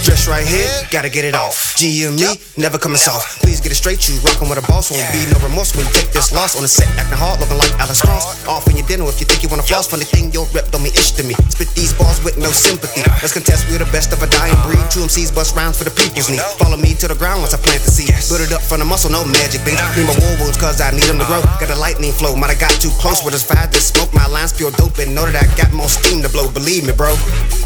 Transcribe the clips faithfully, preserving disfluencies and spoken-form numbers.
Stress right here, gotta get it off. G and me, never coming soft. Please get it straight, you rockin' with a boss. Won't be no remorse when you take this loss. On the set, acting hard, looking like Alex Cross. Off in your dinner if you think you wanna floss. Funny thing, your rep don't mean ish to me. Spit these bars with no sympathy. Let's contest, we're the best of a dying breed. Two M Cs bust rounds for the people's need. Follow me to the ground once I plant the seed. Build it up from the muscle, no magic beans. Need my war wounds cause I need them to grow. Got a lightning flow, might have got too close with this fire. This smoke, my lines pure dope and know that I got more steam to blow. Believe me, bro.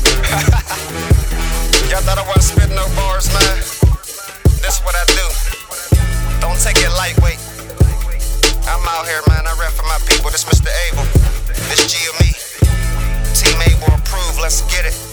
Y'all thought I wasn't spitting no bars, man. This what I do. Don't take it lightweight. I'm out here, man. I rap for my people. This Mister Abel. This G and me. Team Abel approved. Let's get it.